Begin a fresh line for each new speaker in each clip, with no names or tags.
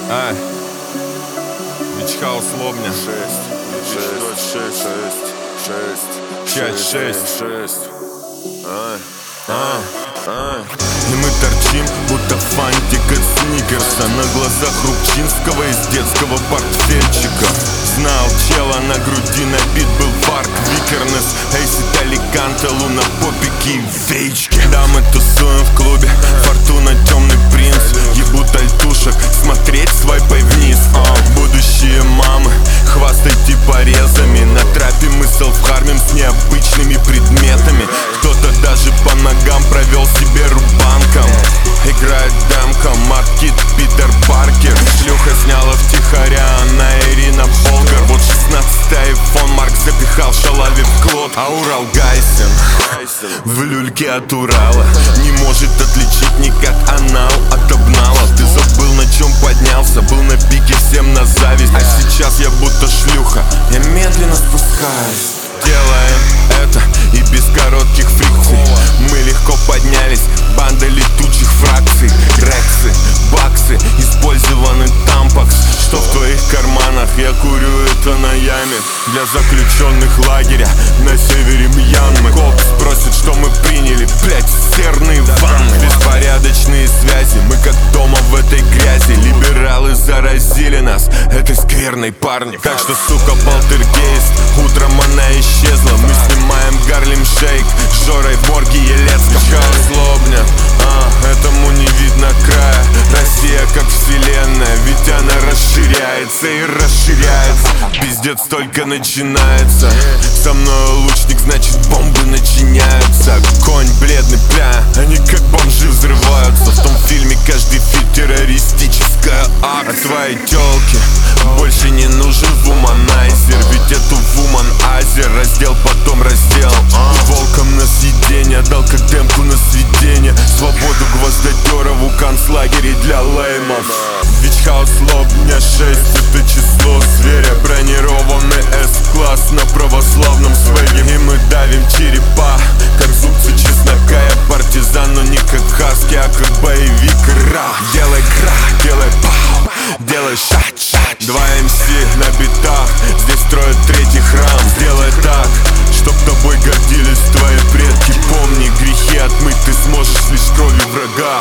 Вичхаус Лобня 5-6. И мы торчим, будто фантик от Сникерса на глазах Рубчинского из детского портфельчика. Знал чела, на груди набит был Парк Викернес, Эйсит Аликанте, Луна, попики и вейчки. Да, мы тусуем в клубе, Фортуна, Темный принц. Ебут альтушек, смотреть свайпой вниз. Будущие мамы, хвастайте порезами. На трапе мы селфхармим с необычными предметами. Кто-то даже по ногам провел себе рубанком. Играет демка, Маркит, Питер Паркер. Шлюха сняла втихаря, она Ирина Болгар. Вот 16-й айфон Марк запихал шалави в клод. А Урал Гайсен в люльке от Урала не может отличить никак анал от обнала. Ты забыл, на чем поднялся, был на пике, всем на зависть. А сейчас я будто шлюха, я медленно спускаюсь. Делаем это и без коротких фрикций. Мы легко поднялись, банда летучих фракций. Рексы, баксы, использованный тампакс. Что в твоих карманах, я курю это на яме. Для заключенных лагеря на севере Мьянмы. Колб спросит, что мы приняли, блять, серные ванны. Беспорядочные связи, мы как дома в этой грязи. Либералы заразили нас этой скверной парни. Так что, сука, полтергейст, утром она исчезла. Мы снимаем Гарлем Шейк, Жорой Борги, Елецком. Хаос Лобня, этому не видно края. Россия как вселенная, ведь она расширяется и расширяется. Пиздец только начинается. Со мной лучник, значит бомбы начиняются. Конь бледный, бля, они как бомжи взрываются. В том фильме каждый фит террористическая акция. А твоей тёлке больше не нужен вуманайзер, ведь эту вуман-азер раздел потом раздел. Волком на съедение, дал как демку на сведение. Свободу Гвоздодерову, концлагере для леймов. Вичхаус Лобня 6, это число зверя. Бронированный С-класс на православном свеге. И мы давим черепа, как зубцы чеснока. Я партизан, но не как хаски, а как боевик. Делай гра, делай пау, делай шат. 2 МС на битах, здесь строят третий храм. Сделай так, чтоб тобой гордились твои предки. Помни, грехи отмыть ты сможешь лишь кровью врага.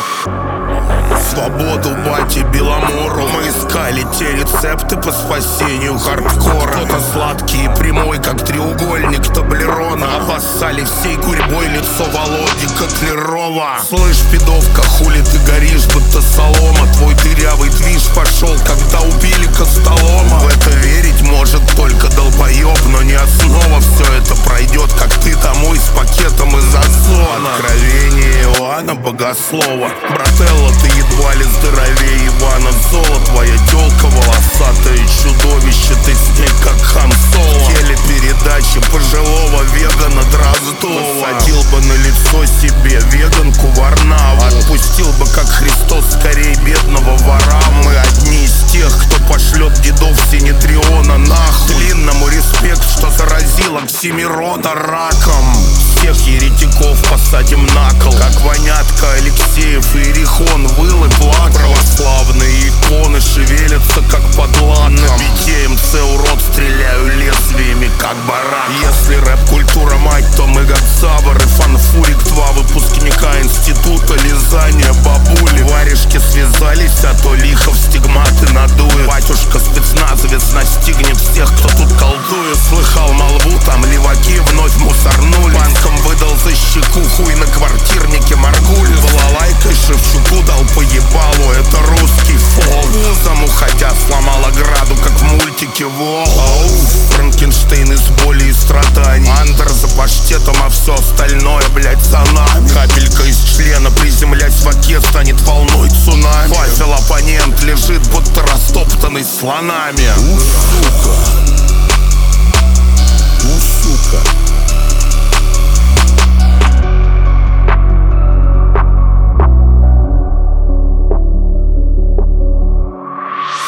Свободу, бати, Беломору. Мы искали те рецепты по спасению хардкора. Кто-то сладкий и прямой, как треугольник Таблерона. Обоссали всей гурьбой лицо Володи Котлерова. Слышь, пидовка, хули ты горишь, будто солома. Твой дырявый движ пошел, когда убили Костолома. В это верить может только долбоеб, но не основа. Все это пройдет, как ты домой с пакетом из озона. Откровение Иоанна Богослова. Брателло, ты едва ли здоровее Ивана Золо. Твоя тёлка волосатое чудовище, ты с ней как Хан Соло. Телепередачи пожилого вегана Дроздова. Посадил бы на лицо себе веганку Варнаву. Отпустил бы как Христос скорей бедного вора. Мы одни из тех, кто пошлет дедов Синедриона нахуй. Длинному респект, что заразил Оксимирона раком. Всех еретиков посадим на кол. Как вонятка Алексеев и Иерихон выл и плакал. Православные иконы шевелятся как подлаком. На бите МЦ урод стреляю лезвиями как баран. Если рэп-культура мать, то мы Годзавр и Фанфурик. 2 выпускника института лизания бабули. Варежки связались, а то лихов стигматы надует. Батюшка спецназовец настигнет всех, кто тут колдует. Слыхал молву, там леваки вновь мусорнули. Банком выдал за щеку хуй на квартирнике Маргуль. Балалайкой Шевчуку дал по ебалу, это русский фолк. Вузом уходя сломал ограду, как в мультике Вол. Франкенштейн из боли и страданий. Андер за паштетом, а все остальное, блять, за нами. Капелька из члена, приземлясь в оке, станет волной цунами. Фазел оппонент лежит, будто растоптанный слонами.
Сука.